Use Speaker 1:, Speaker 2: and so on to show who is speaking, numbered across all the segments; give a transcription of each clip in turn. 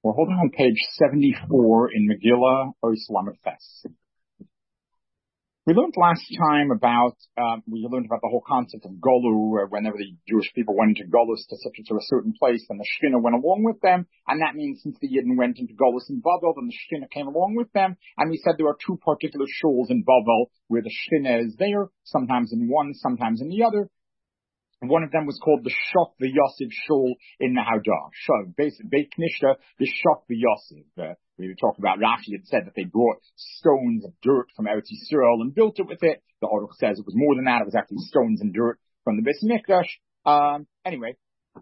Speaker 1: We're holding on page 74 in Megillah Ois Lamed Ches. We learned last time about the whole concept of Golu, whenever the Jewish people went into Golus to a certain place, then the Shekhinah went along with them, and that means since the Yidden went into Golus in Bavel, then the Shekhinah came along with them, and we said there are two particular shuls in Bavel where the Shekhinah is there, sometimes in one, sometimes in the other. One of them was called the Shok v'Yosef Shul in Nahaudah. Beit Knishta, the Shok v'Yosef. We talked about Rashi had said that they brought stones of dirt from Eretz Yisrael and built it with it. The Aruch says it was more than that. It was actually stones and dirt from the Beis Mikdash. Anyway.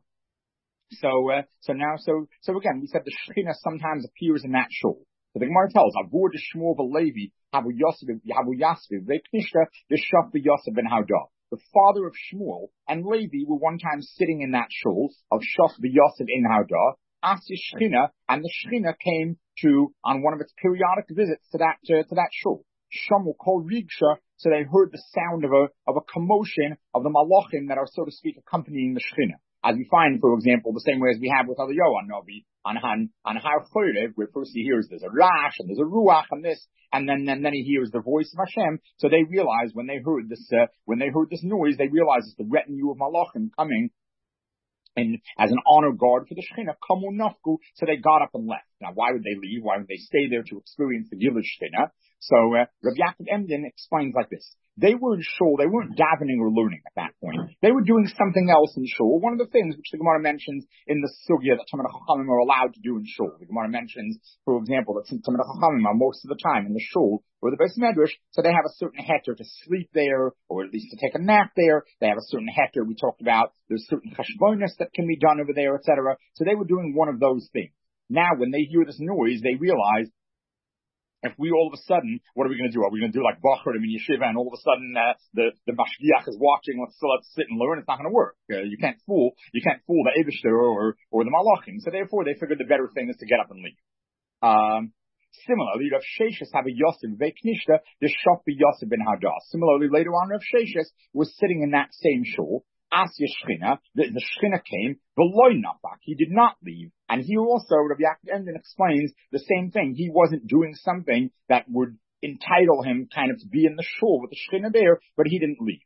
Speaker 1: So again, we said the Shekhinah sometimes appears in that shul. So the Gemara tells, Avur de Shmuel v'Levi, Havu Yasviv, Beit Knishta, the Shok v'Yosef in Nahaudah. The father of Shmuel and Levi were one time sitting in that shul of Shach v'Yosef in Nahaudah, asked the Shekhinah, and the Shekhinah came on one of its periodic visits to that shul. Shamu kol rigsha, so they heard the sound of a commotion of the malachim that are, so to speak, accompanying the Shekhinah. As we find, for example, the same way as we have with Eliyahu Novi on Har Chorev, where first he hears there's a rash and there's a ruach and this, and then he hears the voice of Hashem. So they realized when they heard this noise, they realized it's the retinue of malachim coming and as an honor guard for the Shekhinah. Kamu nafku, so they got up and left. Now, why would they leave? Why would they stay there to experience the Gilad Shekhinah? So Rabbi Yaakov Emden explains like this. They were in shul, they weren't davening or learning at that point. They were doing something else in shul. One of the things which the Gemara mentions in the sugya that Talmidei Chachamim are allowed to do in shul. The Gemara mentions, for example, that Talmidei Chachamim are most of the time in the shul or the Beis Medrash, so they have a certain heter to sleep there, or at least to take a nap there. They have a certain heter we talked about. There's certain cheshbonos that can be done over there, etc. So they were doing one of those things. Now, when they hear this noise, they realize, if we all of a sudden, what are we going to do? Are we going to do like Bacharim in Yeshiva and all of a sudden the Mashgiach is watching, let's sit and learn? It's not going to work. You can't fool the Eibishter or the Malachim. So therefore they figured the better thing is to get up and leave. Similarly, Rav Sheshes have a Yosef Veiknishta, the Shok Yosef ben Hadas. Similarly, later on, Rav Sheshes was sitting in that same shul. Asya Shechina, the Shechina came, v'loy nafak, he did not leave. And here also, Rabbi Yaakov Emden explains the same thing. He wasn't doing something that would entitle him kind of to be in the shul with the Shechina there, but he didn't leave.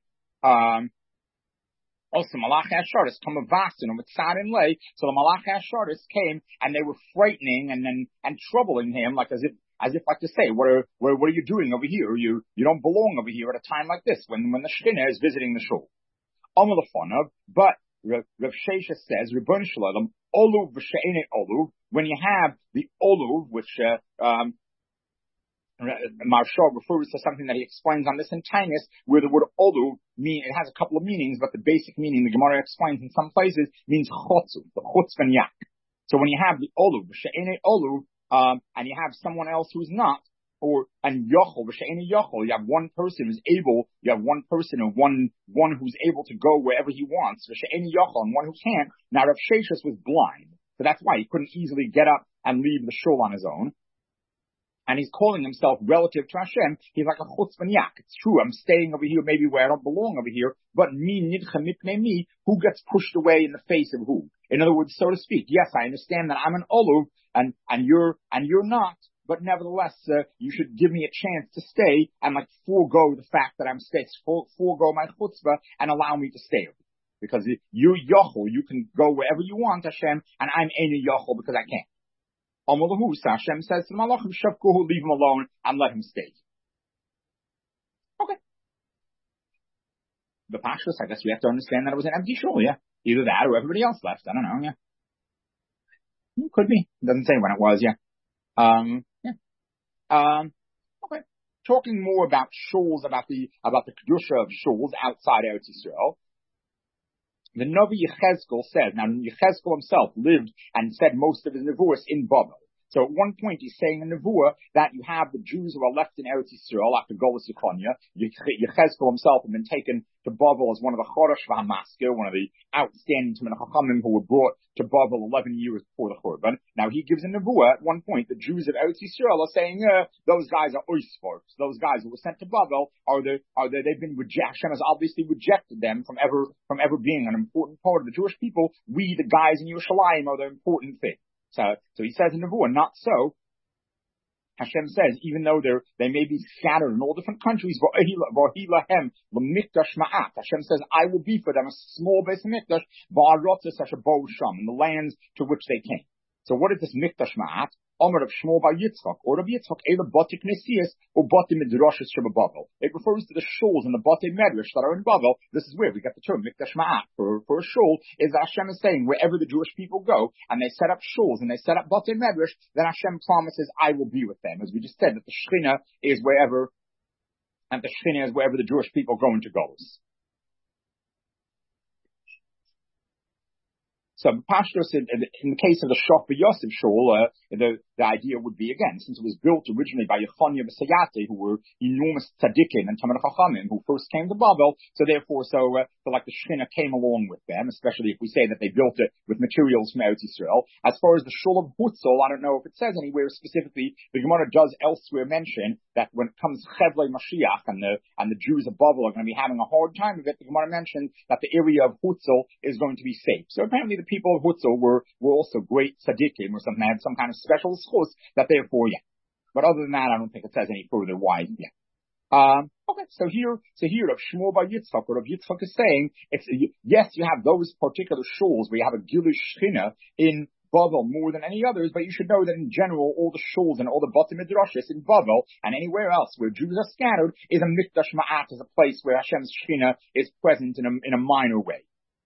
Speaker 1: Also, Malach HaShardis come of Vasin with Sadin Lay. So the Malach HaShardis came and they were frightening and troubling him, like as if like to say, what are you doing over here? You don't belong over here at a time like this when the Shechina is visiting the shul. But Rav Sheshes says, Ribbon Shalom, Oluv v'she'ene Oluv, when you have the Oluv, which Maharsha refers to something that he explains on this in Tainus, where the word Oluv it has a couple of meanings, but the basic meaning the Gemara explains in some places means chotzu, the chutzvan yak. So when you have the Oluv v'she'ene Oluv, and you have someone else who's not, and yochel, v'she'eni yochel, you have one person who's able, you have one person and one who's able to go wherever he wants, v'she'eni yochel, and one who can't. Now Rav Sheshes was blind, so that's why he couldn't easily get up and leave the shul on his own. And he's calling himself relative to Hashem. He's like a chutzvan yak. It's true, I'm staying over here, maybe where I don't belong over here, but me nidcha mipnei me, who gets pushed away in the face of who? In other words, so to speak, yes, I understand that I'm an oluv, and you're not. But nevertheless, you should give me a chance to stay and like forego the fact that I'm staying, forego my chutzpah and allow me to stay. Because you're yochel, you can go wherever you want, Hashem, and I'm ain't yochel because I can't. Amalahu, so Hashem says to the malachim, shavkuhu, leave him alone and let him stay. Okay. The pashtus, I guess we have to understand that it was an empty shul, yeah. Either that or everybody else left. I don't know, yeah. Could be. It doesn't say when it was, yeah. Okay. Talking more about shuls, about the kedusha of shuls outside Eretz Yisrael. The Novi Yechezkel says, now Yechezkel himself lived and said most of his nevuos in Bavel. So at one point he's saying in Nevuah that you have the Jews who are left in Eretz Yisrael after Golus Yechonia. Yechezkel himself had been taken to Bavel as one of the Chodesh V'Hamasker, one of the outstanding Talmidei Chachamim who were brought to Bavel 11 years before the Churban. Now he gives in Nevuah at one point the Jews of Eretz Yisrael are saying, those guys are oisforks. Those guys who were sent to Bavel they've been rejected. Hashem has obviously rejected them from ever being an important part of the Jewish people. We, the guys in Yerushalayim, are the important thing. So he says in Nevuah, not so. Hashem says, even though they may be scattered in all different countries, Hashem says, I will be for them a small base of mikdash, in the lands to which they came. So what is this mikdash ma'at? Omer of Shmuel bar Yitzchak, or of Yitzchak, Ela Batik Nesias, or Batim Midrashis Sheba Bavel. It refers to the shuls and the Batim Medrash that are in Bavel. This is where we get the term Mikdash Ma'at for a shul, is Hashem is saying, wherever the Jewish people go, and they set up shuls, and they set up Batim Medrash, then Hashem promises, I will be with them. As we just said, that the Shechina is wherever, and the Shechina is wherever the Jewish people go into goes. So Pashtos, in the case of the Shoch B'Yosef shul, the idea would be, again, since it was built originally by Yechonia B'Sayate, who were enormous tzaddikim and Talmidei Chachamim, who first came to Babel, so like the Shechina came along with them, especially if we say that they built it with materials from Eretz Yisrael. As far as the shul of Hutzel, I don't know if it says anywhere specifically, the Gemara does elsewhere mention that when it comes Chevlei Mashiach and the Jews of Babel are going to be having a hard time of it, the Gemara mentioned that the area of Hutzel is going to be safe. So apparently the people of Hutzel were also great tzaddikim or something, had some kind of special schus that therefore, yeah. But other than that, I don't think it says any further why, yeah. Okay, so here Rav Shmuel bar Yitzchak, or Rav Yitzchak is saying, yes, you have those particular shuls where you have a Gilish Shechina in Bavel more than any others, but you should know that in general, all the shuls and all the Batim Midrashis in Bavel and anywhere else where Jews are scattered is a Mikdash Ma'at, is a place where Hashem's Shechina is present in a minor way.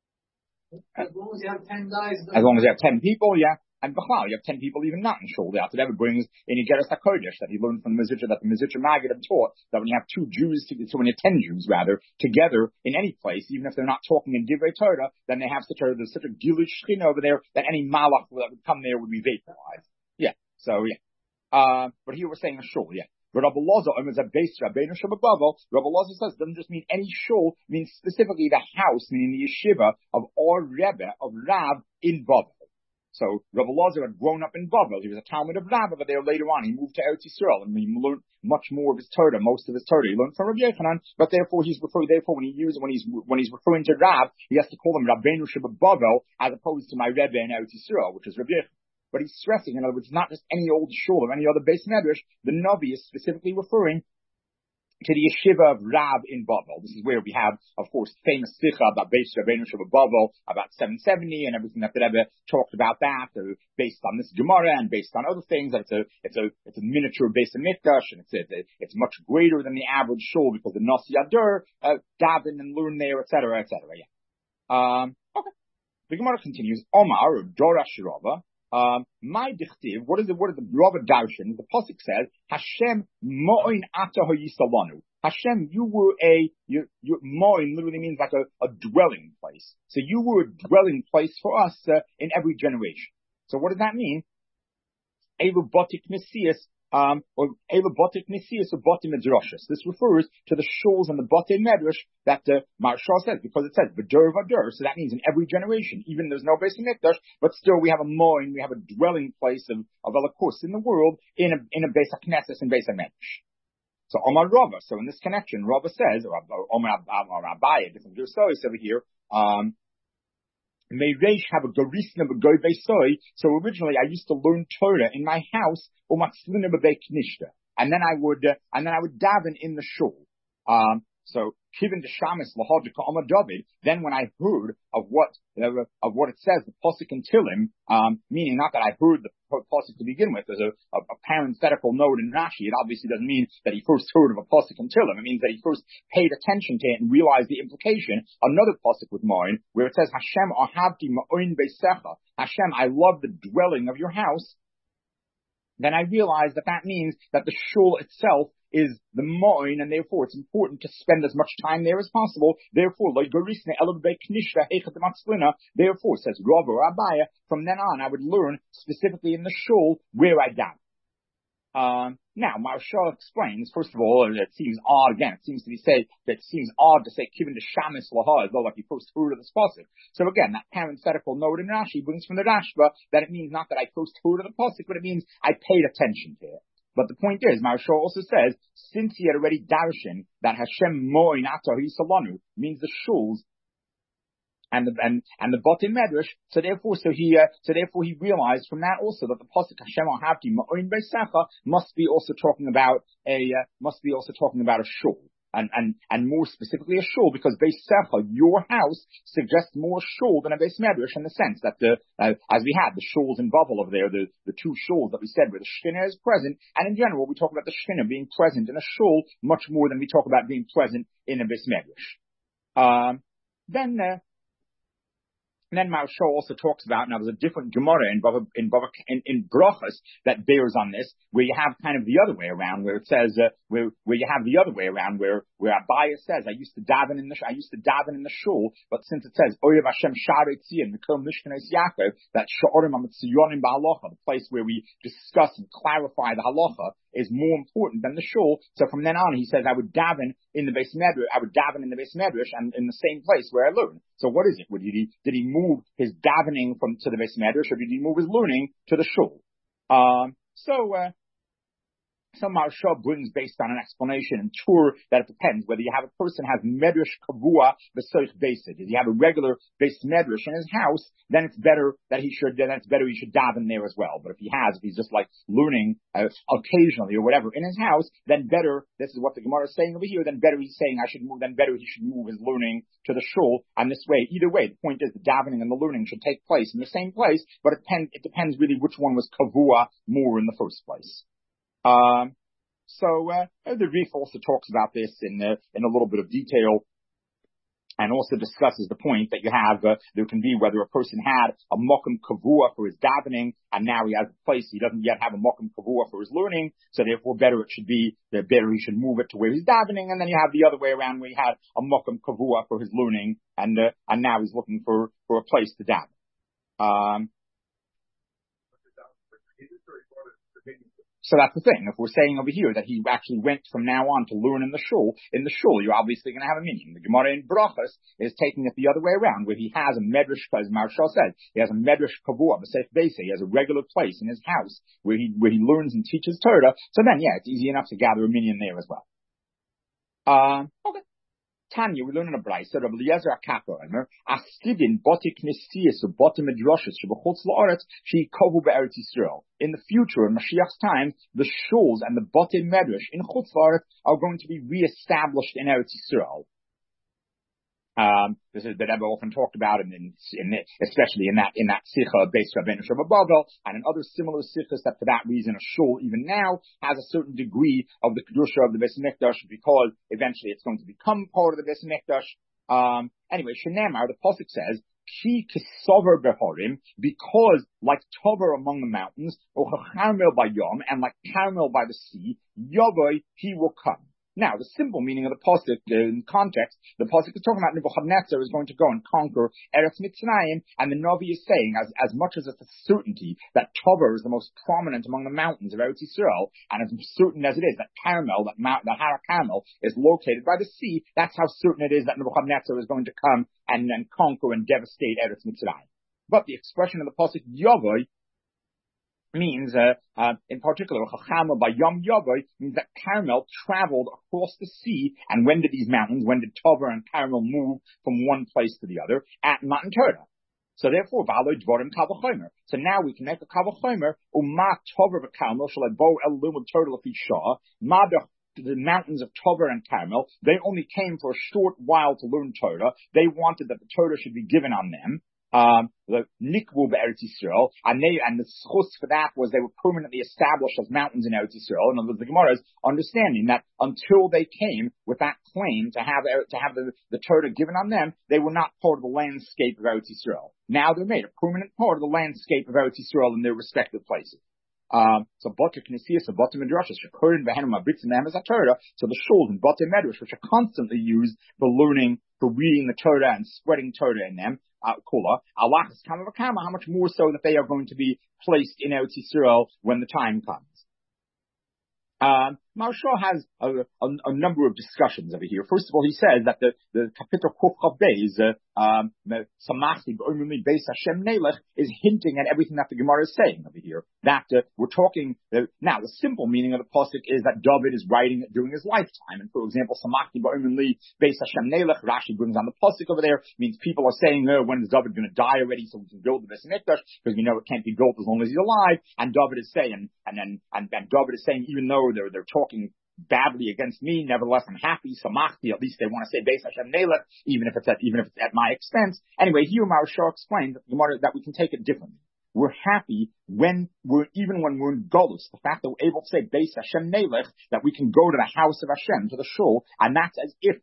Speaker 2: As long as you have 10 guys.
Speaker 1: As long as you have 10 people, yeah. And B'chlal, you have 10 people even not in shul. That's what Rebbe brings in Yigeres HaKodesh, that he learned from the Mizitcha, that the Mizitcha Maggid had taught, that when you have 2 Jews, so when you have 10 Jews rather, together in any place, even if they're not talking in Divrei Torah, then they have there's such a Gilish Shechina over there, that any Malach that would come there would be vaporized. Yeah. So, yeah. But here we're saying a shul, yeah. But Rabbi Loza, Rabbi Loza says, it doesn't just mean any shul, it means specifically the house, meaning the yeshiva of our Rebbe, of Rav, in Bavel. So Rabbi Loza had grown up in Bavel. He was a Talmud of Rav over there later on. He moved to Eretz Yisrael and he learned much more of his Torah, most of his Torah. He learned from Rabbi Yochanan, but therefore when he's referring to Rav, he has to call him Rabbeinu Sheba Bavel as opposed to my Rebbe in Eretz Yisrael, which is Rabbi Yochanan. But he's stressing, in other words, not just any old shul or any other base medrash. The Navi is specifically referring to the yeshiva of Rav in Bavel. This is where we have, of course, famous sicha about Beis Rabbeinu Sheba Bavel, about 770 and everything that the Rebbe talked about that, based on this Gemara and based on other things. That it's a miniature base of Mikdash, and it's much greater than the average shul because the Nasi Adur daven and learn there, etc., etc. Yeah. Okay. The Gemara continues. Omar Dorash Rava. My dichtiv, what is the Rava Darshan? The pasuk says, Hashem mo'in ata hoyisalanu. Hashem, you were mo'in literally means like a dwelling place. So you were a dwelling place for us in every generation. So what does that mean? Elu batik mesias, or Elu batik mesias or batim medrashas. This refers to the shuls and the batim medrash that Maharsha says, because it says v'dur v'dur. So that means in every generation, even there's no base in Mikdash, but still we have a moin, we have a dwelling place of Elokus in the world in a base HaKnesses and base HaMedrash. So Omar Rava. So in this connection, Rava says, or Omar Abaye, different Jewish over here. Meireish have a garisna b'goy soy. So originally I used to learn Torah in my house, or matzlina b'bei knishta, and then I would daven in the shul. So Kivin Deshamis Lahadika Omar David. Then when I heard of what it says, the pasuk in Tilim, meaning not that I heard the pasuk to begin with, there's a parenthetical note in Rashi. It obviously doesn't mean that he first heard of a pasuk in Tilim. It means that he first paid attention to it and realized the implication. Another pasuk with mine, where it says Hashem ahavti ma'oin beisecha. Hashem, I love the dwelling of your house. Then I realized that means that the shul itself is the mo'in, and therefore it's important to spend as much time there as possible. Therefore, therefore, says Rav or Abaya, from then on I would learn specifically in the shul where I daven. Now, Maharsha explains, first of all, it seems odd, again, it seems odd to say, Kivin to Shamis Laha, as though like he first heard of this pasuk. So again, that parenthetical note in Rashi brings from the Rashba that it means not that I first heard of the pasuk, but it means I paid attention to it. But the point is, Maharsha also says, since he had already darshan that Hashem mo'in ata hisalanu means the shuls and the Batei Medrash. So therefore he realized from that also that the pasuk Hashem al Havti Ma'oin Beisecha must be also talking about a shul. And more specifically a shul, because Beisecha, your house, suggests more shul than a Beis Medrash in the sense that as we had the shuls in Bavel over there, the two shuls that we said where the Shekhinah is present, and in general we talk about the Shekhinah being present in a shul much more than we talk about being present in a Beis Medrash. Then Maharsha also talks about, now there's a different Gemara in Brachos that bears on this, where you have kind of the other way around, where it says, where you have the other way around, where Abaya says, I used to daven in the shul, but since it says, Oyev Hashem Sharei Tzion, Mikom Mishkanes Yaakov, that Sha'orim HaMetziyonim Ba'halacha, the place where we discuss and clarify the halacha, is more important than the shul. So from then on, he says, I would daven in the Beis Medrash and in the same place where I learn. So what is it? Did he move his davening to the Beis Medrash, or did he move his learning to the shul? So Maharsha brings, based on an explanation in Tur, that it depends whether you have a person has medrash kavua v'soich basic. If you have a regular base medrash in his house, then it's better he should daven there as well. But if he's just like learning occasionally or whatever in his house, then better. This is what the Gemara is saying over here. Then better he's saying he should move his learning to the shul. And this way, either way, the point is the davening and the learning should take place in the same place. But it depends really which one was kavua more in the first place. The Rif also talks about this in a little bit of detail, and also discusses the point that you have, there can be whether a person had a mokum kavua for his davening, and now he has a place, he doesn't yet have a mokum kavua for his learning, so therefore better he should move it to where he's davening, and then you have the other way around where he had a mokum kavua for his learning, and now he's looking for a place to daven. So that's the thing. If we're saying over here that he actually went from now on to learn in the shul, you're obviously going to have a meaning. The Gemara in Brachos is taking it the other way around, where he has a medrash, as Maharsha said, he has a medrash kavua, he has a regular place in his house where he learns and teaches Torah. So then, it's easy enough to gather a minyan there as well. Okay. Tanya, we learn in a brayso, Rabbi Eliezer HaKapa, Askidin botik nesias or botim midrashos shebechutz la'aretz sheikovu be'eretz Yisrael. In the future, in Mashiach's time, the shuls and the botim medrash in chutz la'aretz are going to be reestablished in Eretz Yisrael. This is that Rebbe often talked about, especially in that sicha based on Rabbeinu Shabbat Bavel, and in other similar sichas, that for that reason a shul even now has a certain degree of the kedusha of the Beis Mikdash, because eventually it's going to become part of the Beis Mikdash. Anyway, Shenemar, the pasuk says, Ki kisover behorim, because like Tover among the mountains, or Carmel by Yom, and like Carmel by the sea, Yavoi, he will come. Now, the simple meaning of the pasuk in context, the pasuk is talking about Nebuchadnezzar is going to go and conquer Eretz Mitzrayim, and the Navi is saying, as much as it's a certainty that Tover is the most prominent among the mountains of Eretz Yisrael, and as certain as it is that Carmel, that Har Carmel, is located by the sea, that's how certain it is that Nebuchadnezzar is going to come and then conquer and devastate Eretz Mitzrayim. But the expression of the pasuk Yavoi means, in particular, Chachama by Yom Yavoi means that Carmel traveled across the sea. And when did Tover and Carmel move from one place to the other? At Matan Torah. So therefore, V'aloi Dvorim Kavachomer. So now we can make a Kavachomer, Uma Tover v'Carmel Shalai Bo El Lumud Torah L'Fi Shah, the mountains of Tover and Carmel, they only came for a short while to learn Torah. They wanted that the Torah should be given on them. The Nikvu be'Eretz Yisrael, and the schus for that was they were permanently established as mountains in Eretz Yisrael. In other words, the Gemara is understanding that until they came with that claim to have the Torah given on them, they were not part of the landscape of Eretz Yisrael. Now they're made a permanent part of the landscape of Eretz Yisrael in their respective places. So Botek Nesias and Botem Midrashos, Shekurin Behenim Abritz and Nehem Torah. So the shuls and Botem Midrash, which are constantly used for learning, for reading the Torah and spreading Torah in them. Kula, Allah is Kama V'Kama, how much more so that they are going to be placed in Eretz Yisrael when the time comes. Maharsha has a number of discussions over here. First of all, he says that the Kapitel Kuf Chav Beis, Samachti B'Omri Beis Hashem Nelech, is hinting at everything that the Gemara is saying over here. That we're talking now. The simple meaning of the pasuk is that David is writing it during his lifetime. And for example, Samachti B'Omri Beis Hashem Nelech, Rashi brings on the pasuk over there, means people are saying, when is David going to die already so we can build the Beis Hamikdash, because we know it can't be built as long as he's alive. And David is saying, and David is saying, even though they're talking badly against me, nevertheless I'm happy. Samachti, at least they want to say Beis Hashem Nelech, even if it's at my expense. Anyway, here Maharsha explains that we can take it differently. We're happy even when we're in Golus, the fact that we're able to say Beis Hashem Nelech, that we can go to the house of Hashem, to the shul, and that's as if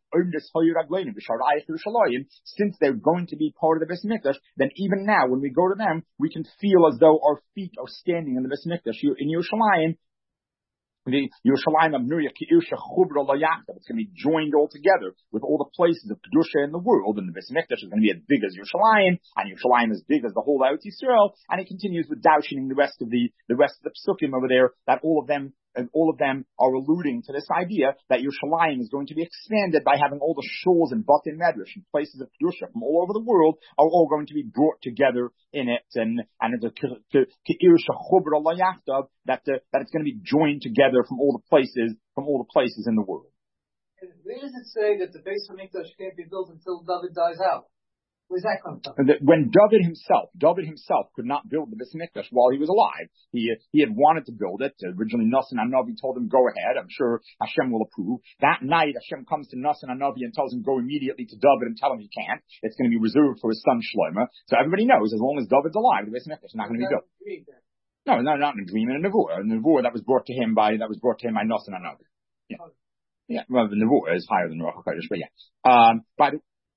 Speaker 1: since they're going to be part of the Beis Hamikdash, then even now when we go to them, we can feel as though our feet are standing in the Beis Hamikdash. In Yerushalayim, the Yerushalayim of Nuria Ki'usha Chubra Layachta. It's going to be joined all together with all the places of Kedusha in the world, and the Beis Hamikdash is going to be as big as Yerushalayim, and Yerushalayim as big as the whole Eretz Yisrael. And it continues with Daushining the rest of the Psukim over there, that all of them are alluding to this idea that Yerushalayim is going to be expanded by having all the shuls and Batei Medrash and places of Kedusha from all over the world are all going to be brought together in it, and it's a Ki'usha Chubra Layachta, that it's going to be joined together from all the places in the world.
Speaker 2: And where does it say that the Beis Hamikdash can't be built until David dies out? Where's that come from?
Speaker 1: When David himself could not build the Beis Hamikdash while he was alive. He had wanted to build it. Originally, Nassan HaNavi told him, go ahead. I'm sure Hashem will approve. That night, Hashem comes to Nassan HaNavi and tells him, go immediately to David and tell him he can't. It's going to be reserved for his son Shlomo. So everybody knows, as long as David's alive, the Beis Hamikdash is not going to be built. No, not in a dream, in a nevuah. A nevuah that was brought to him by Nassan HaNavi. Yeah. Well, the nevuah is higher than Ruach HaKodesh, but yeah.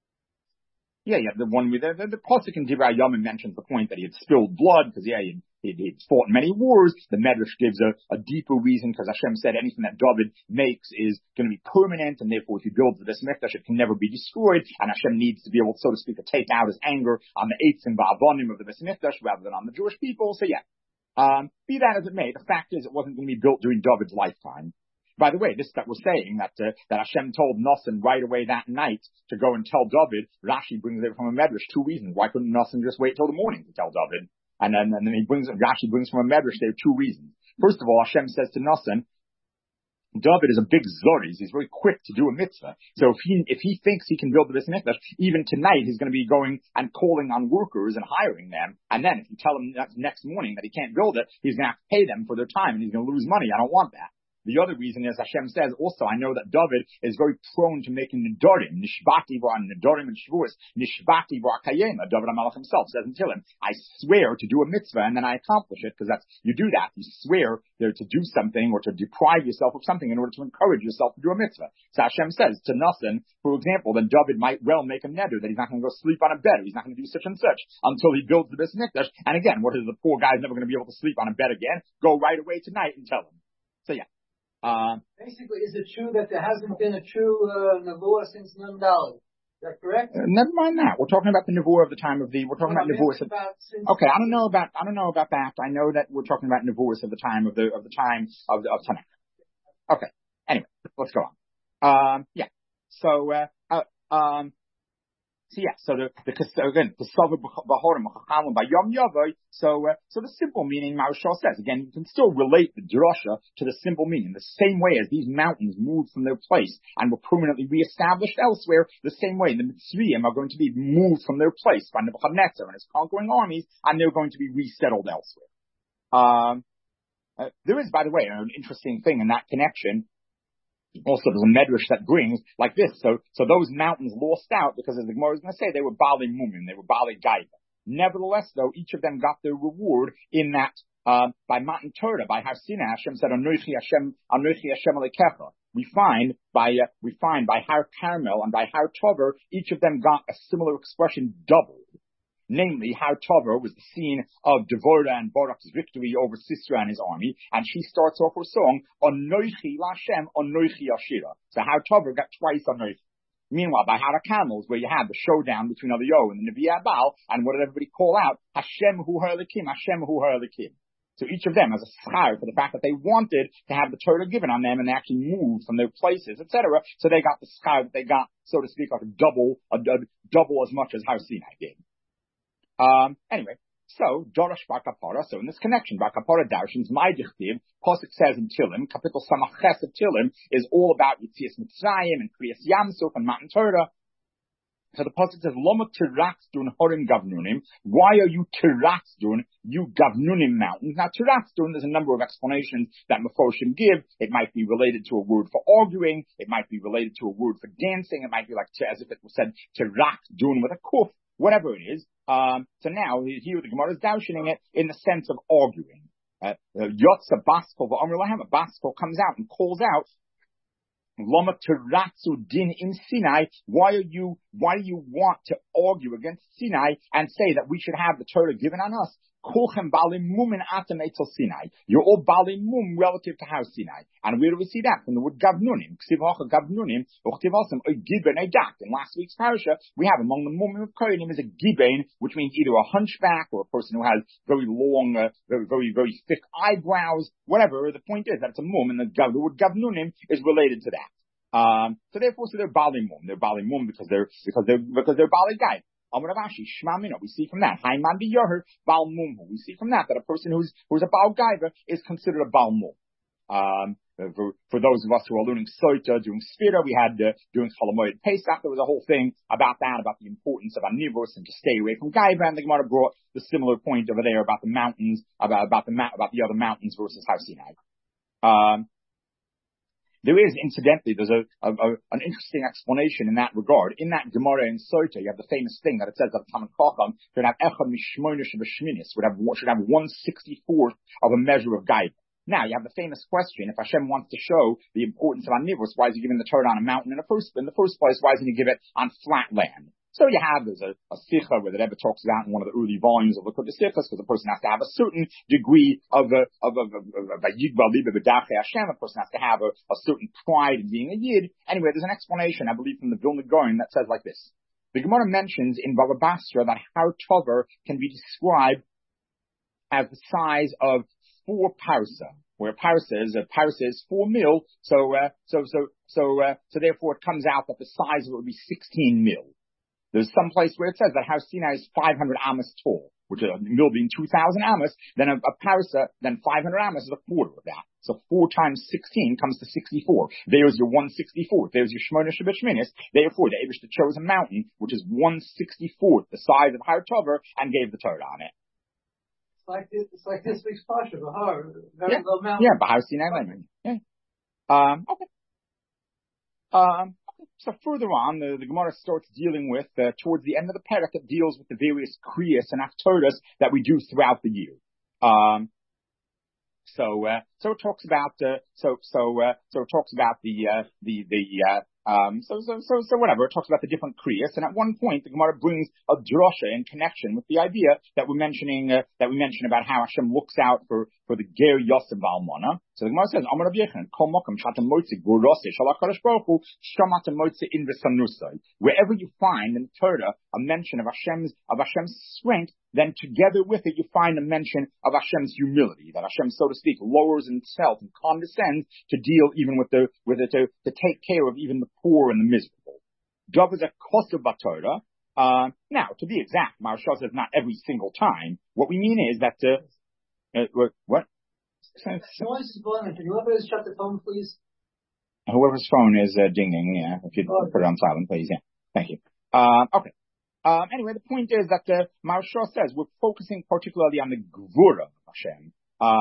Speaker 1: The one with the pasuk in Divrei Yomim mentions the point that he had spilled blood because he'd fought in many wars. The Medrash gives a deeper reason because Hashem said anything that David makes is going to be permanent, and therefore if he builds the Beis Hamikdash, it can never be destroyed. And Hashem needs to be able, so to speak, to take out his anger on the Eitzim Va'avonim of the Beis Hamikdash rather than on the Jewish people. So be that as it may, the fact is it wasn't going to be built during David's lifetime. By the way, this that we're saying that Hashem told Nassan right away that night to go and tell David. Rashi brings it from a Medrash 2 reasons. Why couldn't Nassan just wait till the morning to tell David? And then Rashi brings from a Medrash there 2 reasons. First of all, Hashem says to Nassan, David is a big zoris. He's very quick to do a mitzvah. So if he thinks he can build the Beis Hamikdash, even tonight he's going to be going and calling on workers and hiring them. And then if you tell him that next morning that he can't build it, he's going to have to pay them for their time and he's going to lose money. I don't want that. The other reason is Hashem says also, I know that David is very prone to making nedarim, nishbati v'ar nedarim and shvuos, nishbati v'ar kayema. David HaMelech himself says until him, I swear to do a mitzvah and then I accomplish it, because you do that. You swear there to do something or to deprive yourself of something in order to encourage yourself to do a mitzvah. So Hashem says to Nassan, for example, that David might well make a neder that he's not going to go sleep on a bed, or he's not going to do such and such until he builds the Beis Hamikdash. And again, what is the poor guy's never going to be able to sleep on a bed again? Go right away tonight and tell him. So
Speaker 2: basically, is it true that there hasn't been a true nevuah since Nun Dalet? Is that correct?
Speaker 1: Never mind that. We're talking about the nevuah of the time of the. We're talking about nevuahs. Okay, I don't know about that. I know that we're talking about nevuahs of the time of Tanakh. Okay. Anyway, let's go on. So the simple meaning, Maharsha says, again, you can still relate the drasha to the simple meaning. The same way as these mountains moved from their place and were permanently reestablished elsewhere, the same way the Mitzrayim are going to be moved from their place by Nebuchadnezzar and his conquering armies, and they're going to be resettled elsewhere. There is, by the way, an interesting thing in that connection. Also, there's a medrash that brings like this. So those mountains lost out because, as the Gemara is going to say, they were Baalei Mumim, they were Baalei Gaiva. Nevertheless, though, each of them got their reward in that by Matan Torah, by Har Sinai, Hashem said, Anochi Hashem Alekecha. We find by Har Carmel and by Har Tover, each of them got a similar expression doubled. Namely, Har Tover was the scene of Devorah and Barak's victory over Sisera and his army, and she starts off her song, Anochi Lashem, Anochi Ashira. So Har Tover got twice Anochi. Meanwhile, by Har Camels, where you had the showdown between Eliyahu and the Nevi Abal, and what did everybody call out? Hashem Hu Ha'Elikim, Hashem Hu Ha'Elikim. So each of them has a schar for the fact that they wanted to have the Torah given on them and they actually moved from their places, etc. So they got the schar that they got, so to speak, like a double as much as Har Sinai did. Anyway, so Dorosh Bar Kapara. So in this connection, Bar Kapara Darshins Ma'adichtiv, Pasuk says in Tilim, Kapitel Samach of Tilim is all about Yitzias Mitzrayim and Kriyas Yamsuf and Matan Torah. So the pasuk says, "Loma tiratzdun horim gavnunim." Why are you tiratzdun, you gavnunim mountains? Now tiratzdun, there's a number of explanations that Meforshim give. It might be related to a word for arguing. It might be related to a word for dancing. It might be like as if it was said tiratzdun with a kuf. Whatever it is. So now here the Gemara is dashing it in the sense of arguing. Yotza baskol v'amr lahem. A baskol comes out and calls out. Lama teratzu din in Sinai. Why do you want to argue against Sinai and say that we should have the Torah given on us? Kulchem balim mum in atam etzel Sinai. You're all balim mum relative to how Sinai. And where do we see that? From the word gavnunim. Ksivacha gavnunim. Uchtivasam a giben edak. In last week's parasha, we have among the mumim of kohenim is a giben, which means either a hunchback or a person who has very long, very thick eyebrows. Whatever. The point is that it's a mum, and the word gavnunim is related to that. So therefore, they're balim mum. They're balim mum because they're balim guy. We see from that. Haiman biyoher bal mum. We see from that a person who's a bal gaiva is considered a bal mum. For those of us who are learning Soita, doing Sfira, we had during Cholamoid Pesach, there was a whole thing about that, about the importance of Anivus and to stay away from Gaiva, and the Gemara brought the similar point over there about the mountains, about the other mountains versus Har Sinai. There is, incidentally, there's an interesting explanation in that regard. In that Gemara in Sota, you have the famous thing that it says that Talmud Chacham should have Echad Mishmoinish B'Shminis, should have 1/64th of a measure of Gaiva. Now, you have the famous question, if Hashem wants to show the importance of Anivus, why is he giving the Torah on a mountain in the first place? Why isn't he give it on flat land? So there's a sikha where the Rebbe talks about in one of the early volumes of Likkutei Sichos, because the person has to have a certain degree of Vayigval Liba B'Dachei Hashem. A person has to have a certain pride in being a Yid. Anyway, there's an explanation, I believe, from the Vilna Gaon that says like this. The Gemara mentions in Baba Basra that Har Tover can be described as the size of 4 parsa, where parsa is 4 mil. So therefore it comes out that the size of it would be 16 mil. There's some place where it says that Har Sinai is 500 amas tall, which is a mil being 2,000 amas, then a parsa, then 500 amas is a quarter of that. So 4 times 16 comes to 64. There's your 1/64th. There's your Shmona Shebeshminis. Therefore, the Eibishter chose a mountain, which is 1/64th the size of Har Tover, and gave the Torah on it.
Speaker 2: It's like this week's Pasha, Bahar. Very low mountain.
Speaker 1: Yeah, Bahar Sinai Lemon. Yeah. Okay. So further on, the Gemara starts dealing with, towards the end of the parak, it deals with the various kriyas and haftorahs that we do throughout the year. So it talks about, whatever, it talks about the different kriyas, and at one point the Gemara brings a drasha in connection with the idea that we mention about how Hashem looks out for the ger yosem v'almana. So the Gemara says, Amar Rabbi Yechon, Kol mokum shatam motzi gurosei shel HaKadosh Baruch Hu shamatam motzi in v'sanusai. Wherever you find in the Torah a mention of Hashem's strength, then together with it you find a mention of Hashem's humility, that Hashem, so to speak, lowers himself and condescends to deal even to take care of even the poor and the miserable. Dov is a kosev b'Torah. Now, to be exact, Maharsha says not every single time. What we mean is that what?
Speaker 2: Can you ever shut the phone, please?
Speaker 1: Whoever's phone is dinging, yeah. If you put it on silent, please, yeah. Thank you. Okay. Anyway, the point is that Maharsha says we're focusing particularly on the gvura of Hashem.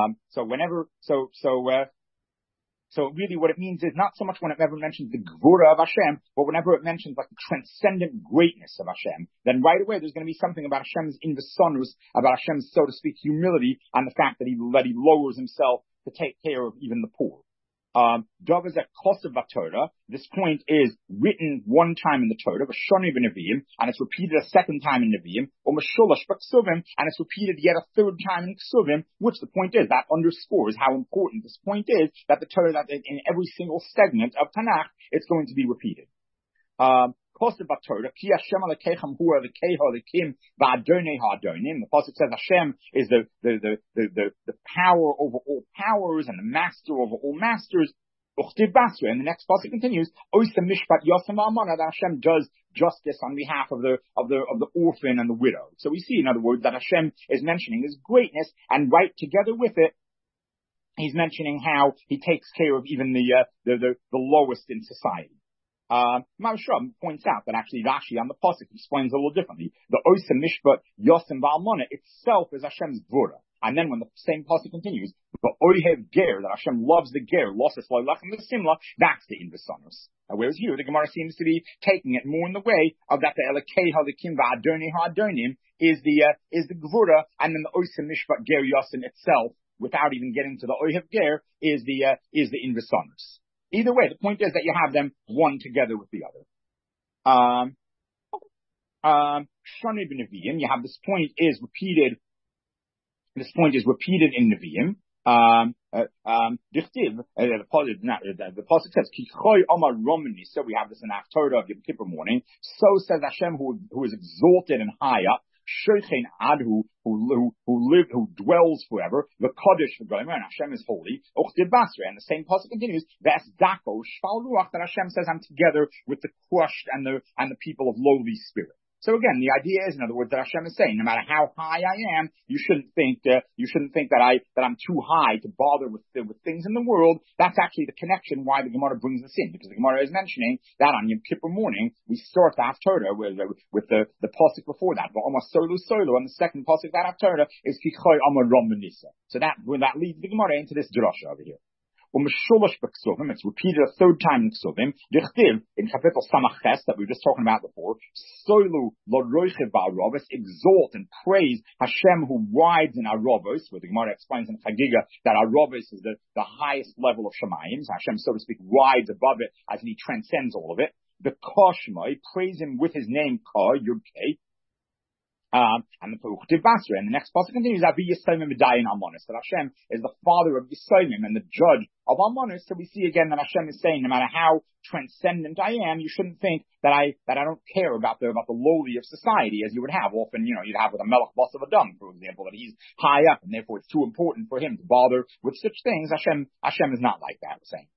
Speaker 1: So really what it means is not so much when it ever mentions the Gvura of Hashem, but whenever it mentions like the transcendent greatness of Hashem, then right away there's going to be something about Hashem's invesanus, about Hashem's, so to speak, humility, and the fact that he lowers himself to take care of even the poor. Dov is a kosev b'Torah. This point is written one time in the Torah, v'shoni b'Nevi'im, and it's repeated a second time in Nevi'im, or meshulash b'Ksuvim, and it's repeated yet a third time in Ksuvim, which the point is, that underscores how important this point is, that the Torah, that in every single segment of Tanakh, it's going to be repeated. Kosev Torah, Ki Hashem Alekechem Hu Alekeho Alekim Va'adonei Ha'adonim. The pasuk says Hashem is the power over all powers and the master over all masters. And the next pasuk continues, Oisa Mishpat Yosem Va'amana, that Hashem does justice on behalf of the orphan and the widow. So we see, in other words, that Hashem is mentioning His greatness, and right together with it, He's mentioning how He takes care of even the lowest in society. Maharsham points out that actually Rashi on the pasuk explains a little differently. The Oisa Mishpat Yosem Va'amana itself is Hashem's Gvura. And then when the same pasuk continues, the Oihev Ger, that Hashem loves the Ger, losses loylachem v'simla, that's the Invasanus. Whereas here, the Gemara seems to be taking it more in the way of that the Elekei Halikim va'adonei ha'adonim is the Gvura, and then the Oisa Mishpat Ger Yosim itself, without even getting to the Oihev Ger, is the Invasanus. Either way, the point is that you have them one together with the other. Shani b'Nevi'im, you have this point is repeated. This point is repeated in Nevi'im. The pasuk says, "Ki choy omar romani." So we have this in Haftarah of Yom Kippur morning. So says Hashem, who is exalted and high up, Shochein Adhu, who dwells forever. The Kodesh v'Gomer, and Hashem is holy. Uchtiv Basra, and the same pasuk continues. Ves Dako Shval Ruach, that Hashem says, I'm together with the crushed and the people of lowly spirit. So again, the idea is, in other words, that Hashem is saying, no matter how high I am, you shouldn't think that I'm too high to bother with things in the world. That's actually the connection why the Gemara brings this in, because the Gemara is mentioning that on Yom Kippur morning we start the Haftarah with the pasuk before that, but almost solo, and the second pasuk that Haftarah is Kichoy Amar Rom Nisa. So that leads the Gemara into this drasha over here. It's repeated a third time in Ksuvim. In Chapitel Samach that we were just talking about before. Soilu Loroichev Ba'arovos, exalt and praise Hashem who rides in Arovos, where the Gemara explains in Chagiga that Arovos is the highest level of Shemayim. Hashem, so to speak, rides above it as He transcends all of it. The Koshmai, praise Him with His name, Ka, Yud-Kei. And the next pasuk continues, Avi Yisayim Medayin Almonis, that Hashem is the father of Yisayim and the judge of Almonis. So we see again that Hashem is saying, no matter how transcendent I am, you shouldn't think that I don't care about the lowly of society, as you would have often, you'd have with a Melech Bas of Adam, for example, that he's high up and therefore it's too important for him to bother with such things. Hashem is not like that, we're saying.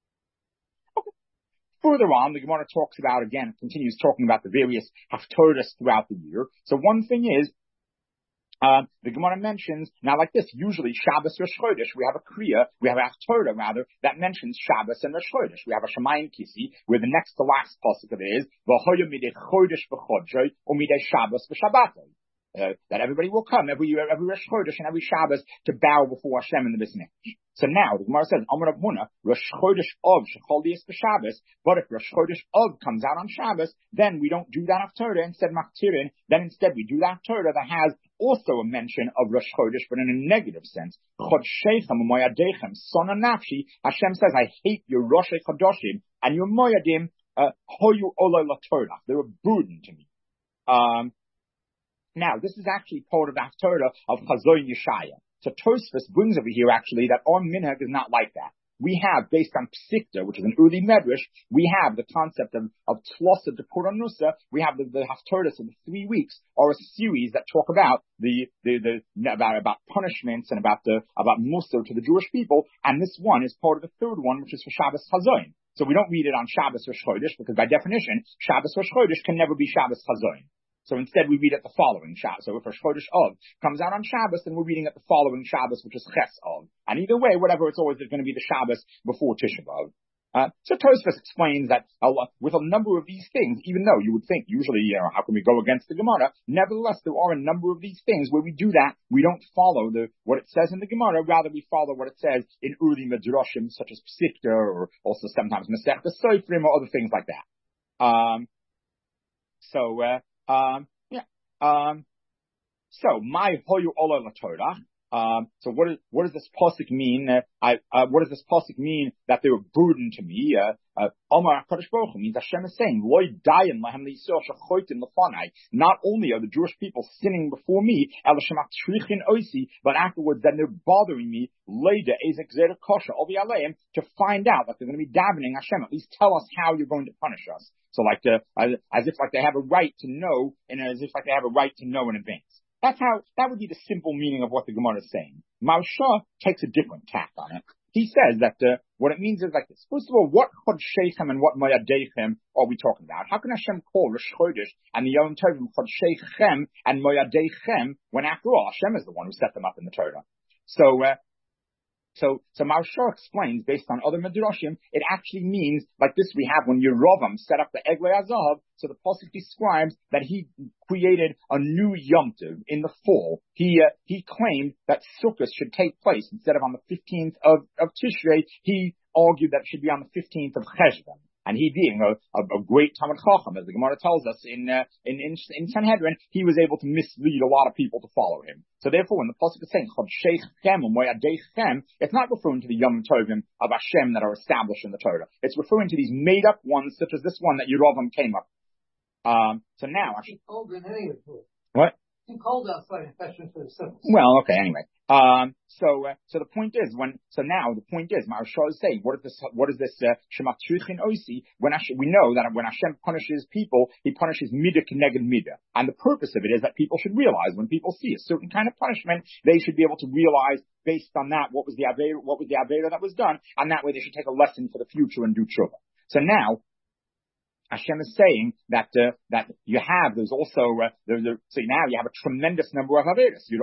Speaker 1: Further on, the Gemara talks about, again, continues talking about the various haftarahs throughout the year. So one thing is, the Gemara mentions, now like this, usually Shabbos Rosh Chodesh, we have a kriya, we have a haftarah rather, that mentions Shabbos and Rosh Chodesh. We have a Shemayim Kisi, where the next to last pasuk of it is, V'hoya midei Chodesh v'chodshoi, or midei Shabbos v'Shabbatoi. That everybody will come every Rosh Chodesh and every Shabbos to bow before Hashem in the Beis Mikdash. So now the Gemara says, Amar Rav Huna, Rosh Chodesh Av shechol dias b'Shabbos. But if Rosh Chodesh Av comes out on Shabbos, then we don't do that haftarah. Instead, Maktirin. Then instead we do that haftarah that has also a mention of Rosh Chodesh, but in a negative sense. Chodshechem u'moyadechem sona nafshi. Hashem says, I hate your Rosh Chodoshim and your moyadim hoyu olay latorah. They're a burden to me. Now, this is actually part of the haftarah of Chazon Yeshaya. So Tosfos brings over here actually that our minhag is not like that. We have, based on Psikta, which is an early medrash, we have the concept of Tlosa de Puranusa. We have the haftarahs of the 3 weeks, or a series that talk about about punishments and about Musa to the Jewish people. And this one is part of the third one, which is for Shabbos Chazon. So we don't read it on Shabbos Rosh Chodesh, because by definition, Shabbos Rosh Chodesh can never be Shabbos Chazon. So instead we read it the following Shabbos. So if Rosh Chodesh Av comes out on Shabbos, then we're reading it the following Shabbos, which is Ches Av. And either way, whatever, it's always going to be the Shabbos before Tisha B'Av. So Tosfos explains that with a number of these things, even though you would think usually, how can we go against the Gemara? Nevertheless, there are a number of these things where we do that. We don't follow what it says in the Gemara. Rather, we follow what it says in early Midrashim, such as Psikta, or also sometimes Masechta Sofrim, or other things like that. So my hoyu ola la Torah, So what does this pasuk mean? What does this pasuk mean that they were burdened to me? Omar HaKadosh Baruch Hu means Hashem is saying, Loi dayan lahem li'yisrael shachoitin lefanai. Not only are the Jewish people sinning before me, but afterwards then they're bothering me, Leida ezek zera kosher ovi aleim, to find out that they're going to be davening Hashem. At least tell us how you're going to punish us. So as if they have a right to know, and as if they have a right to know in advance. That would be the simple meaning of what the Gemara is saying. Maharsha takes a different tack on it. He says that what it means is like this. First of all, what Chodsheichem and what Moyadeichem are we talking about? How can Hashem call Rosh Chodesh and the Yom Tovim Chodsheichem and Moyadeichem when after all Hashem is the one who set them up in the Torah? So Maharsha explains, based on other Midrashim, it actually means, like this we have when Yerovam set up the Eglei Azav, so the Pasuk describes that he created a new Yom Tov in the fall. He claimed that Sukkot should take place instead of on the 15th of Tishrei. He argued that it should be on the 15th of Cheshvan. And he being a great Talmid Chacham, as the Gemara tells us in Sanhedrin, he was able to mislead a lot of people to follow him. So therefore, when the Pasuk is saying Chodsheichem and Moyadeichem, it's not referring to the Yom Tovim of Hashem that are established in the Torah. It's referring to these made-up ones, such as this one that Yerovam came up. So now, actually, what?
Speaker 2: It's cold outside, especially for the surface.
Speaker 1: Well, okay, anyway. So the point is, Maharsha is saying, what is this, Shema Truchin Osi, we know that when Hashem punishes people, he punishes midah keneged midah. And the purpose of it is that people should realize, when people see a certain kind of punishment, they should be able to realize, based on that, what was the Avera that was done, and that way they should take a lesson for the future and do tshuva. So now, Hashem is saying that you have, there's also, so now you have a tremendous number of Averis. You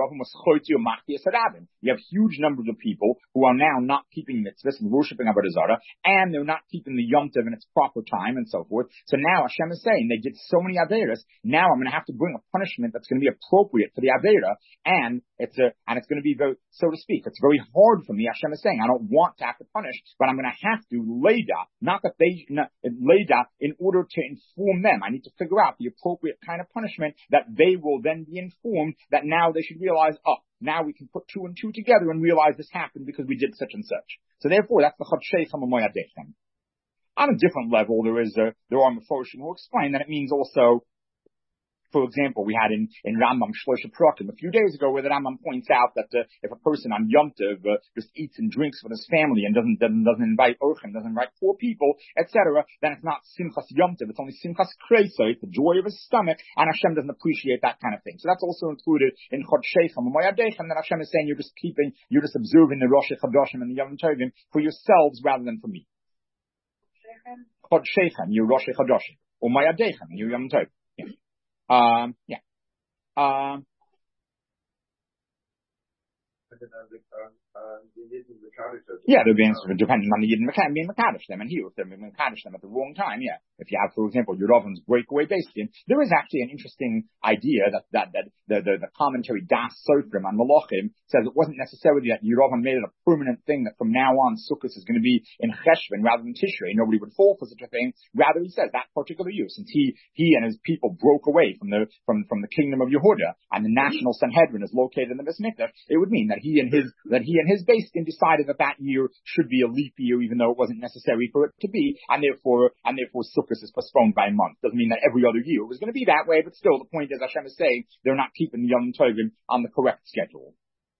Speaker 1: have huge numbers of people who are now not keeping mitzvahs and worshipping Avodah Zarah, and they're not keeping the Yom Tov in its proper time and so forth. So now Hashem is saying they did so many Averis, now I'm going to have to bring a punishment that's going to be appropriate for the Avera, and it's going to be very, so to speak, it's very hard for me. Hashem is saying, I don't want to have to punish, but I'm going to have to Leida, Leida, in order to inform them. I need to figure out the appropriate kind of punishment that they will then be informed that now they should realize, now we can put two and two together and realize this happened because we did such and such. So therefore, that's the Chodsheichem and Moyadeichem. On a different level, there are Meforshim who explain that it means also, for example, we had in Rambam Shlosha Prakim a few days ago where the Rambam points out that if a person on Yom Tov just eats and drinks with his family and doesn't invite Orchim, doesn't invite poor people, etc., then it's not Simchas Yom Tov, it's only Simchas Kreisot, the joy of his stomach, and Hashem doesn't appreciate that kind of thing. So that's also included in Chodsheichem and Moyadeichem, that Hashem is saying you're just observing the Rosh Chodoshim and the Yom Tovim for yourselves rather than for me. Chodsheichem, you Rosh Chodoshim, or Moyadeichem, you Yom Tovim. Yeah. Yeah, they'll be depending on the Yidden being Mekadosh them, and here, if they're Mekadosh them at the wrong time, yeah. If you have, for example, Yerovam's breakaway based-in, there is actually an interesting idea that the commentary Das Sofrim on Malachim says it wasn't necessarily that Yerovam made it a permanent thing that from now on Sukkot is going to be in Cheshvan rather than Tishrei. Nobody would fall for such a thing. Rather, he says that particular year, since he and his people broke away from the kingdom of Yehuda, and the national Sanhedrin is located in the Beis Mikdash, it would mean that he and his based-in decided that year should be a leap year, even though it wasn't necessary for it to be, and therefore Sukkot is postponed by a month. Doesn't mean that every other year it was going to be that way, but still, the point is Hashem is saying they're not keeping the Yom Tovim on the correct schedule.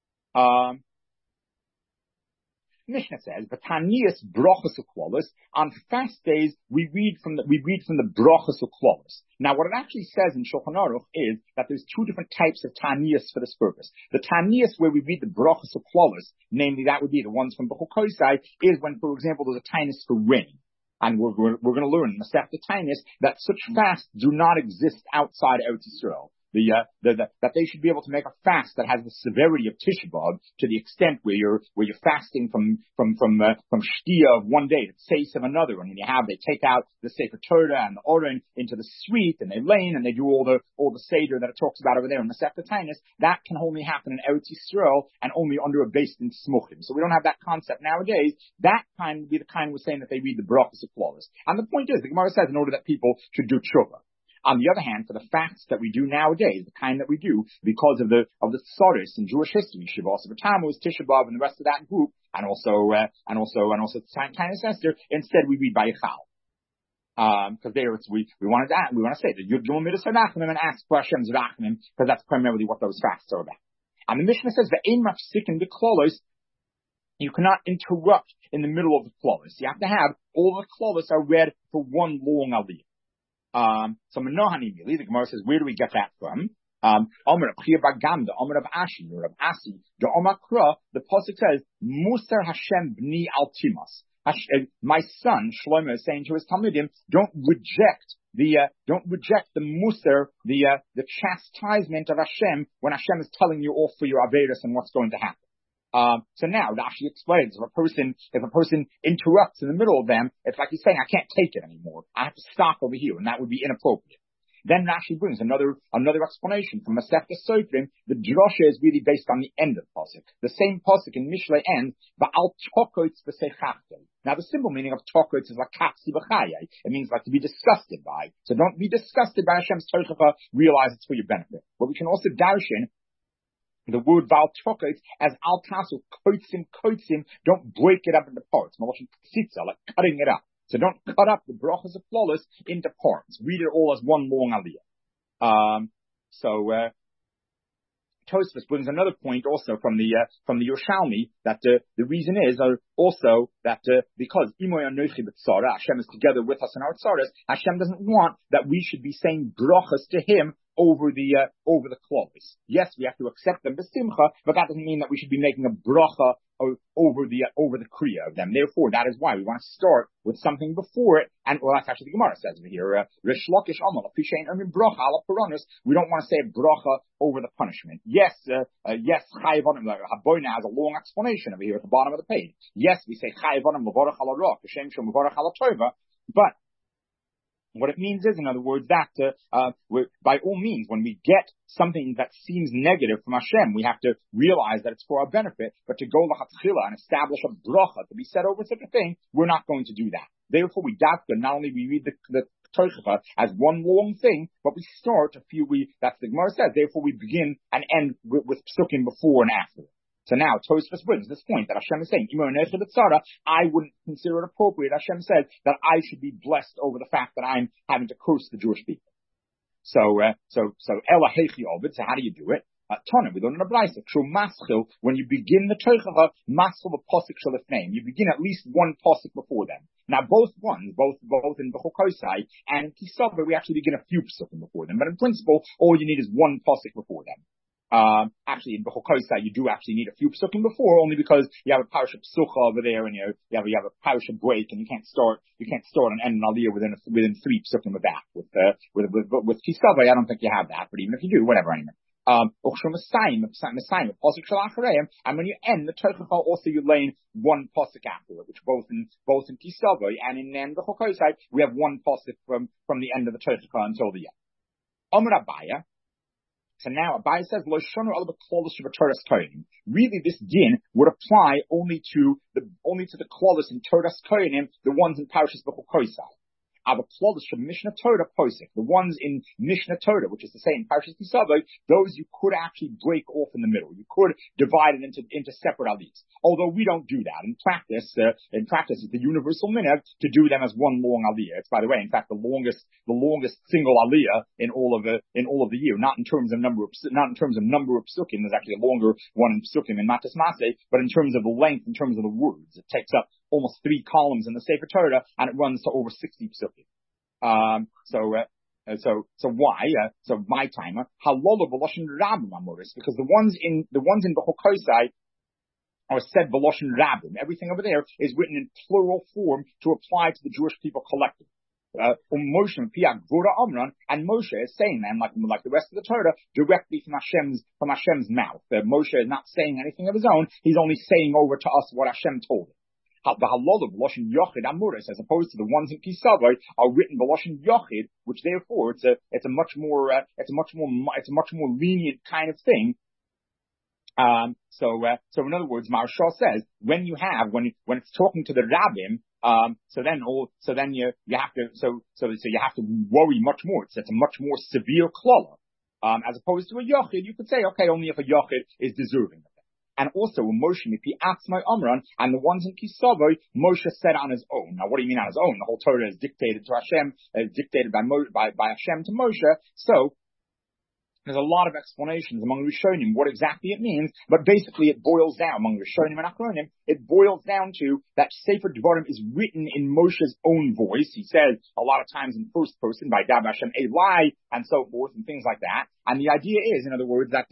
Speaker 1: Mishnah says, "V'taniyas brachos u'klolos." On fast days, we read from the brachos u'klolos. Now, what it actually says in Shulchan Aruch is that there's two different types of taniyas for this purpose. The taniyas where we read the brachos u'klolos, namely that would be the ones from Bechukosai, is when, for example, there's a tainus for rain. And we're going to learn in the Masechta Tainus that such fasts do not exist outside Eretz Yisrael. That they should be able to make a fast that has the severity of Tisha B'Av to the extent where you're fasting from shtia of one day to tzeis of another, and they take out the Sefer Torah and the Oren into the suite, and they lane and they do all the Seder that it talks about over there in the Masechta Tainus. That can only happen in Eretz Yisrael and only under a based in Smuchim. So we don't have that concept nowadays. That kind would be the kind we're saying that they read the brachos of flawless. And the point is, the Gemara says in order that people should do tshuva. On the other hand, for the facts that we do nowadays, the kind that we do, because of the tsaris in Jewish history, Shavuos, Tammuz, Tisha B'Av, and the rest of that group, and also Taanis Esther, instead we read by Echal. Because there we want to say that Yud Gimel Midas Rachmim and ask for Hashem's Rachmim, because that's primarily what those facts are about. And the Mishnah says the Ein Mafsikin the Klolos, you cannot interrupt in the middle of the Klolos. You have to have all the Klolos are read for one long aliyah. So Menohani Mili, the Gemara says, where do we get that from? Omer of Chia Bagamda, Omer of Ashi, or of Asi, the Omakra, the Pasuk says, Musar Hashem Bni Altimas. My son Shlomo is saying to his Talmudim, don't reject the musar, the chastisement of Hashem when Hashem is telling you off for your averos and what's going to happen. So now Rashi explains, if a person interrupts in the middle of them, it's like he's saying, I can't take it anymore. I have to stop over here, and that would be inappropriate. Then Rashi brings another explanation from Masechta Sofrim. The drosha is really based on the end of the pasuk. The same pasuk in Mishlei ends, "Ba'al tokotz v'seichachtem." Now the simple meaning of tokotz is like kapsi b'chaye. It means like to be disgusted by. So don't be disgusted by Hashem's tochacha. Realize it's for your benefit. But we can also darshan the word Ba'al tokotz as al tasu kotzim. Don't break it up into parts. Maloshin tzitza, like cutting it up. So don't cut up the brachas of flawless into parts. Read it all as one long aliyah. Tosfos brings another point also from the Yerushalmi that the reason is also that because Imoy Anochi B'Tzara, Hashem is together with us in our tzaras, Hashem doesn't want that we should be saying brachas to Him over the clause. Yes, we have to accept them b'simcha, but that doesn't mean that we should be making a bracha over the kriya of them. Therefore, that is why we want to start with something before it. And well, that's actually the Gemara says over here. Rish Lakish Amal Pishain Ermin Bracha Ala Paranis. We don't want to say a bracha over the punishment. Yes, Chayivonim Haboina has a long explanation over here at the bottom of the page. Yes, we say Chayivonim Lavarach Ala Roch, Hashem Shom Lavarach Ala Tova, but what it means is, in other words, that by all means, when we get something that seems negative from Hashem, we have to realize that it's for our benefit. But to go lachatchila and establish a bracha to be said over such a thing, we're not going to do that. Therefore, not only we read the Torah as one long thing, but we start that's the Gemara says. Therefore, we begin and end with psukim before and after. So now, Tosfos brings this point that Hashem is saying, I wouldn't consider it appropriate. Hashem says that I should be blessed over the fact that I'm having to curse the Jewish people. So Ela Hechi Ovid, so how do you do it? Tana, we learn in a Braisa, true maschil, when you begin the Torah, maschil the posik shalif name. You begin at least one posik before them. Now both in Bechukosai and in Kisava, we actually begin a few pasukim before them. But in principle, all you need is one posik before them. Actually, in Bechukosai, you do actually need a few psukim before, only because you have a parasha psucha over there, and you have a parasha break, and you can't start and end an aliyah within 3 psukim of that. With Kisavai, I don't think you have that, but even if you do, whatever, anyway. And when you end the Torah, also you lay in one pasuk after it, which both in Kisavai and in Bechukosai, we have one pasuk from the end of the Torah until the end. Amar Abaya. So now Abai says, really this din would apply only to the clauses in Torah's Kohanim, the ones in Parashas Bechukosai. The clauses from Mishnah Torah Posik, the ones in Mishnah Torah, which is the same Parashas Kisavai, those you could actually break off in the middle. You could divide it into separate aliyahs. Although we don't do that. In practice, it's the universal minhag to do them as one long aliyah. It's, by the way, in fact, the longest single aliyah in all of the year. Not in terms of number of psukim. There's actually a longer one in psukim in Matas Maseh, but in terms of the length, in terms of the words, it takes up almost 3 columns in the Sefer Torah, and it runs to over 60 psukim. So why? So my timer, halolo v'loshin rabim amoris, because the ones in Bechukosai are said v'loshin rabim. Everything over there is written in plural form to apply to the Jewish people collectively. Moshe and Moshe is saying them like the rest of the Torah directly from Hashem's mouth. Moshe is not saying anything of his own; he's only saying over to us what Hashem told him. The halol of Loshin Yochid Amuris, as opposed to the ones in Kisavai, are written by Loshin Yochid, which therefore it's a much more lenient kind of thing. So in other words, Maharsha says, when it's talking to the rabbim, so then you have to worry much more. It's a much more severe klala. As opposed to a yochid, you could say, okay, only if a yochid is deserving of it. And also, Moshe Mipi Atzmai Amran, and the ones in Kisavoy, Moshe said on his own. Now, what do you mean on his own? The whole Torah is dictated to Hashem, dictated by Hashem to Moshe. So, there's a lot of explanations among Rishonim what exactly it means, but basically it boils down, among Rishonim and Achronim, it boils down to that Sefer Dvarim is written in Moshe's own voice. He says a lot of times in first person by Dab Hashem Elai and so forth and things like that. And the idea is, in other words, that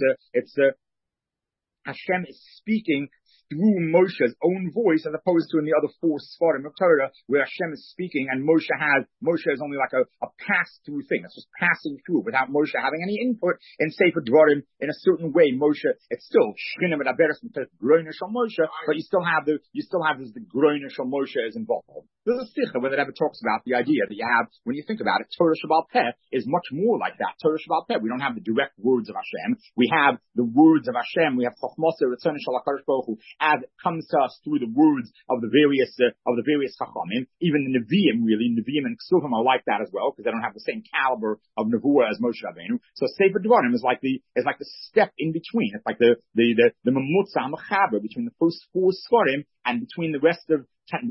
Speaker 1: Hashem is speaking through Moshe's own voice, as opposed to in the other four Sfarim of Torah, where Hashem is speaking and Moshe is only like a pass-through thing. It's just passing through without Moshe having any input in Sefer Dvarim in a certain way. Moshe, it's still Shchina Medaberes Groinish on Moshe, but you still have the Groinish on Moshe is involved. There's a Sikha where it ever talks about the idea that you have, when you think about it, Torah Shabbal Peh is much more like that. Torah Shabbal Peh, we don't have the direct words of Hashem. We have the words of Hashem. We have Chochmasa, Ritzon Shel HaKadosh Baruch Hu, as it comes to us through the words of the various Chachamim. Even the Nevi'im, really, Nevi'im and Ksuvim are like that as well, because they don't have the same caliber of Nevuah as Moshe Rabbeinu. So Sefer Dvarim is like the step in between. It's like the Mamutza Mechaber between the first four Sfarim and between the rest of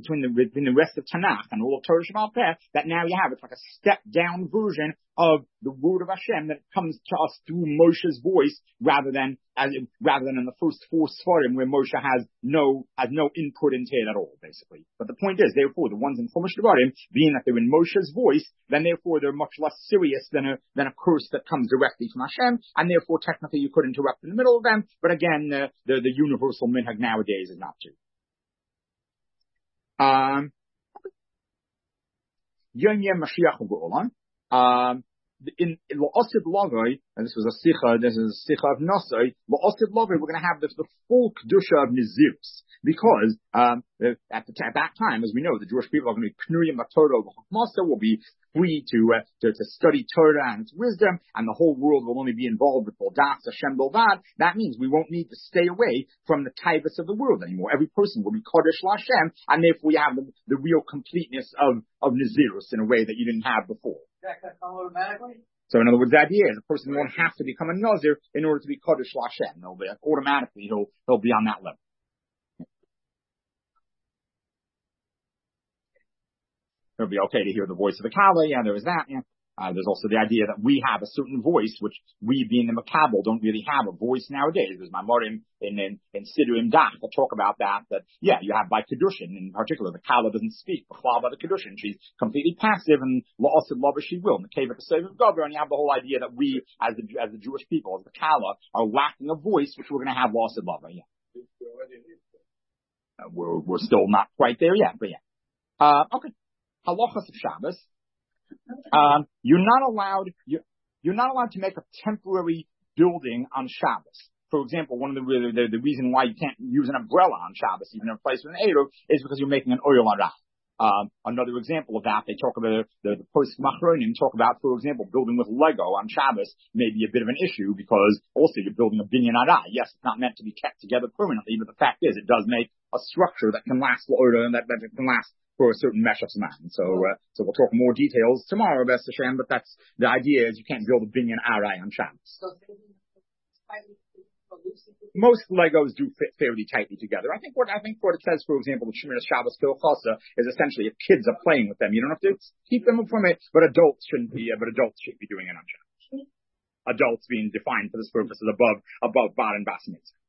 Speaker 1: Tanakh and all of Torah Shabbal Peh, that now you have. It's like a step down version of the word of Hashem that comes to us through Moshe's voice, rather than in the first four Sfarim where Moshe has no input into it at all, basically. But the point is, therefore, the ones in Chumash Devarim, being that they're in Moshe's voice, then therefore they're much less serious than a curse that comes directly from Hashem, and therefore technically you could interrupt in the middle of them. But again, the universal minhag nowadays is not to. Yom Mashiach U'Olam. In La'osid Lavoi, and this is a Sikha of Nasai, La'osid Lavoi, we're going to have the full Kedusha of Nizirus. Because, at that time, as we know, the Jewish people are going to be Pnuyim Torah of Chachmasa, will be free to study Torah and its wisdom, and the whole world will only be involved with Bodas Hashem Bilvad. That means we won't need to stay away from the taivas of the world anymore. Every person will be Kodesh LaHashem, and therefore we have the real completeness of Nazirus in a way that you didn't have before.
Speaker 2: Automatically?
Speaker 1: So in other words, the idea is a person won't have to become a Nazir in order to be Kodesh LaHashem. Automatically he'll be on that level. It'll be okay to hear the voice of the Kala. Yeah, there is that. Yeah. There's also the idea that we have a certain voice, which we, being the Makabel, don't really have a voice nowadays. There's Mamorim in Sidurim Dach that talk about that, yeah, you have by Kedushin, in particular, the Kala doesn't speak. B'chlal by the Kedushin, she's completely passive, and La'osid Lava she will. And the Keva Kasev of Gabra, and you have the whole idea that we, as the Jewish people, as the Kala, are lacking a voice, which we're going to have La'osid Lava, yeah. We're still not quite there yet, but yeah. Okay. Halachas of Shabbos. You're not allowed to make a temporary building on Shabbos. For example, one of the reason why you can't use an umbrella on Shabbos, even in a place with an Eruv, is because you're making an oil arah. Another example of that, they talk about the Posek Machronim talk about, for example, building with Lego on Shabbos may be a bit of an issue because also you're building a binyan arah. Yes, it's not meant to be kept together permanently, but the fact is it does make a structure that can last and that can last for a certain mesh of man. So we'll talk more details tomorrow, Best Hashem, but that's the idea is you can't build a binyan arai on Shabbos. Most Legos do fit fairly tightly together. I think what it says, for example, the Shemiras Shabbos Kilchasa is essentially if kids are playing with them, you don't have to keep them from it, but adults should be doing it on Shabbos. Adults being defined for this purpose is above Bar and Bas Mitzvah.